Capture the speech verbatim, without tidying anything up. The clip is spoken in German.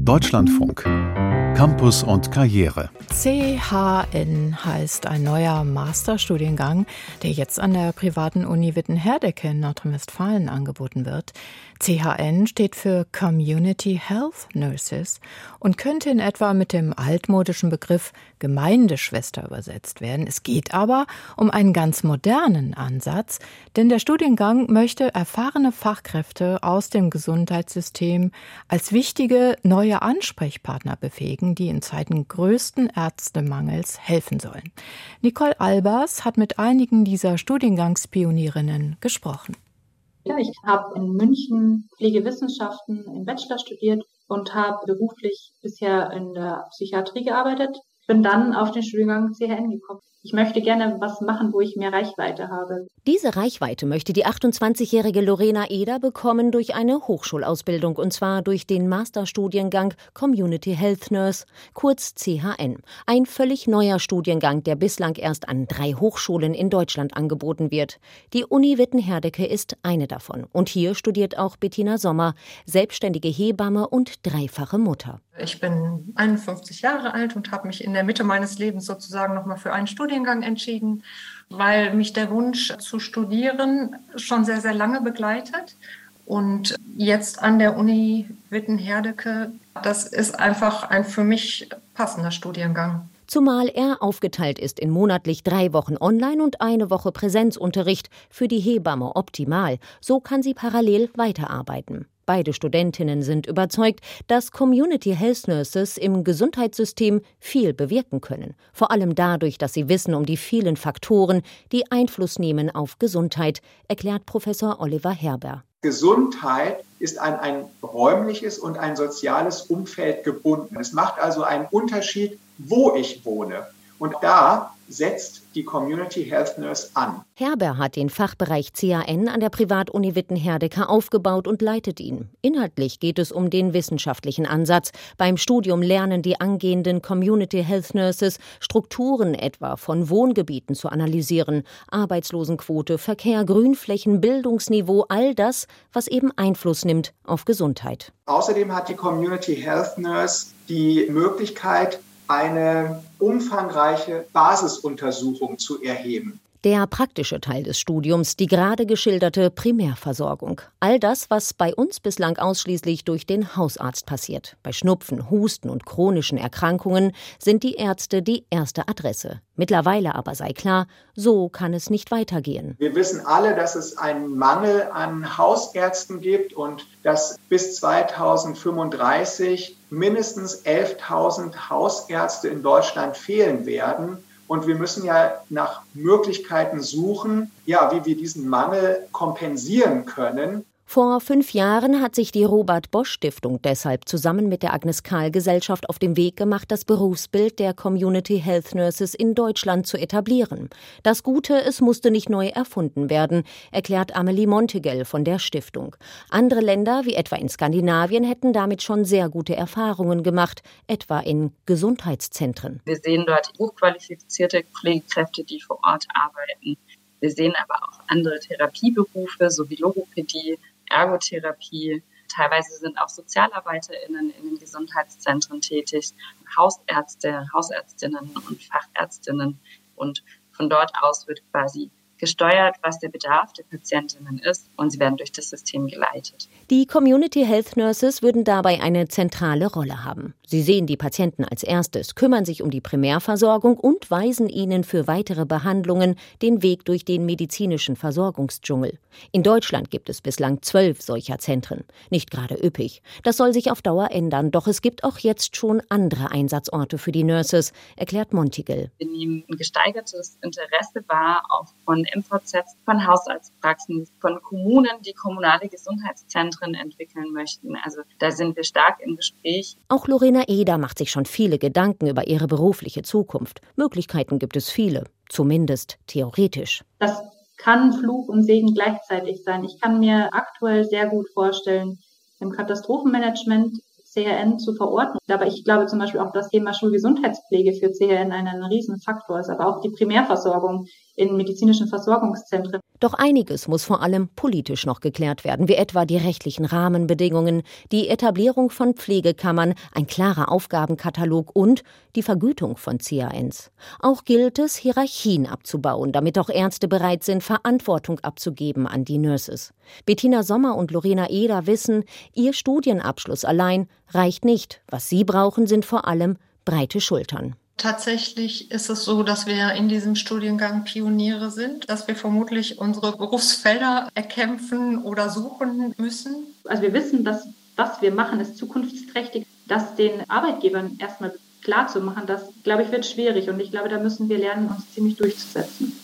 Deutschlandfunk. Campus und Karriere. C H N heißt ein neuer Masterstudiengang, der jetzt an der privaten Uni Witten-Herdecke in Nordrhein-Westfalen angeboten wird. C H N steht für Community Health Nurses und könnte in etwa mit dem altmodischen Begriff Gemeindeschwester übersetzt werden. Es geht aber um einen ganz modernen Ansatz, denn der Studiengang möchte erfahrene Fachkräfte aus dem Gesundheitssystem als wichtige neue Ansprechpartner befähigen, die in Zeiten größten Ärztemangels helfen sollen. Nicole Albers hat mit einigen dieser Studiengangspionierinnen gesprochen. Ja, ich habe in München Pflegewissenschaften im Bachelor studiert und habe beruflich bisher in der Psychiatrie gearbeitet. Bin dann auf den Studiengang C H N gekommen. Ich möchte gerne was machen, wo ich mehr Reichweite habe. Diese Reichweite möchte die achtundzwanzigjährige Lorena Eder bekommen durch eine Hochschulausbildung, und zwar durch den Masterstudiengang Community Health Nurse, kurz C H N. Ein völlig neuer Studiengang, der bislang erst an drei Hochschulen in Deutschland angeboten wird. Die Uni Witten-Herdecke ist eine davon. Und hier studiert auch Bettina Sommer, selbstständige Hebamme und dreifache Mutter. Ich bin einundfünfzig Jahre alt und habe mich in der Mitte meines Lebens sozusagen nochmal für einen Studiengang entschieden, weil mich der Wunsch zu studieren schon sehr, sehr lange begleitet. Und jetzt an der Uni Witten-Herdecke, das ist einfach ein für mich passender Studiengang. Zumal er aufgeteilt ist in monatlich drei Wochen Online- und eine Woche Präsenzunterricht, für die Hebamme optimal. So kann sie parallel weiterarbeiten. Beide Studentinnen sind überzeugt, dass Community Health Nurses im Gesundheitssystem viel bewirken können. Vor allem dadurch, dass sie wissen um die vielen Faktoren, die Einfluss nehmen auf Gesundheit, erklärt Professor Oliver Herber. Gesundheit ist an ein räumliches und ein soziales Umfeld gebunden. Es macht also einen Unterschied, wo ich wohne. Und da setzt die Community Health Nurse an. Herber hat den Fachbereich C H N an der Privatuni Witten-Herdecke aufgebaut und leitet ihn. Inhaltlich geht es um den wissenschaftlichen Ansatz. Beim Studium lernen die angehenden Community Health Nurses, Strukturen etwa von Wohngebieten zu analysieren, Arbeitslosenquote, Verkehr, Grünflächen, Bildungsniveau, all das, was eben Einfluss nimmt auf Gesundheit. Außerdem hat die Community Health Nurse die Möglichkeit, eine umfangreiche Basisuntersuchung zu erheben. Der praktische Teil des Studiums, die gerade geschilderte Primärversorgung. All das, was bei uns bislang ausschließlich durch den Hausarzt passiert. Bei Schnupfen, Husten und chronischen Erkrankungen sind die Ärzte die erste Adresse. Mittlerweile aber sei klar, so kann es nicht weitergehen. Wir wissen alle, dass es einen Mangel an Hausärzten gibt und dass bis zweitausendfünfunddreißig mindestens elftausend Hausärzte in Deutschland fehlen werden. Und wir müssen ja nach Möglichkeiten suchen, ja, wie wir diesen Mangel kompensieren können. Vor fünf Jahren hat sich die Robert-Bosch-Stiftung deshalb zusammen mit der Agnes-Karl-Gesellschaft auf den Weg gemacht, das Berufsbild der Community Health Nurses in Deutschland zu etablieren. Das Gute, es musste nicht neu erfunden werden, erklärt Amelie Montegell von der Stiftung. Andere Länder, wie etwa in Skandinavien, hätten damit schon sehr gute Erfahrungen gemacht, etwa in Gesundheitszentren. Wir sehen dort hochqualifizierte Pflegekräfte, die vor Ort arbeiten. Wir sehen aber auch andere Therapieberufe, sowie Logopädie, Ergotherapie. Teilweise sind auch SozialarbeiterInnen in den Gesundheitszentren tätig, Hausärzte, Hausärztinnen und Fachärztinnen. Und von dort aus wird quasi gesteuert, was der Bedarf der Patientinnen ist, und sie werden durch das System geleitet. Die Community Health Nurses würden dabei eine zentrale Rolle haben. Sie sehen die Patienten als erstes, kümmern sich um die Primärversorgung und weisen ihnen für weitere Behandlungen den Weg durch den medizinischen Versorgungsdschungel. In Deutschland gibt es bislang zwölf solcher Zentren. Nicht gerade üppig. Das soll sich auf Dauer ändern, doch es gibt auch jetzt schon andere Einsatzorte für die Nurses, erklärt Montigel. Wir nehmen ein gesteigertes Interesse wahr, auch von M V Zs, von Hausarztpraxen, von Kommunen, die kommunale Gesundheitszentren entwickeln möchten. Also da sind wir stark im Gespräch. Auch Lorena Eder macht sich schon viele Gedanken über ihre berufliche Zukunft. Möglichkeiten gibt es viele, zumindest theoretisch. Das kann Fluch und Segen gleichzeitig sein. Ich kann mir aktuell sehr gut vorstellen, im Katastrophenmanagement C H N zu verorten. Aber ich glaube zum Beispiel auch, das Thema Schulgesundheitspflege für C H N ein, ein Riesenfaktor ist, aber auch die Primärversorgung in medizinischen Versorgungszentren. Doch einiges muss vor allem politisch noch geklärt werden, wie etwa die rechtlichen Rahmenbedingungen, die Etablierung von Pflegekammern, ein klarer Aufgabenkatalog und die Vergütung von C A Ns. Auch gilt es, Hierarchien abzubauen, damit auch Ärzte bereit sind, Verantwortung abzugeben an die Nurses. Bettina Sommer und Lorena Eder wissen, ihr Studienabschluss allein reicht nicht. Was sie brauchen, sind vor allem breite Schultern. Tatsächlich ist es so, dass wir in diesem Studiengang Pioniere sind, dass wir vermutlich unsere Berufsfelder erkämpfen oder suchen müssen. Also wir wissen, dass was wir machen, ist zukunftsträchtig. Das den Arbeitgebern erstmal klar zu machen, das, glaube ich, wird schwierig. Und ich glaube, da müssen wir lernen, uns ziemlich durchzusetzen.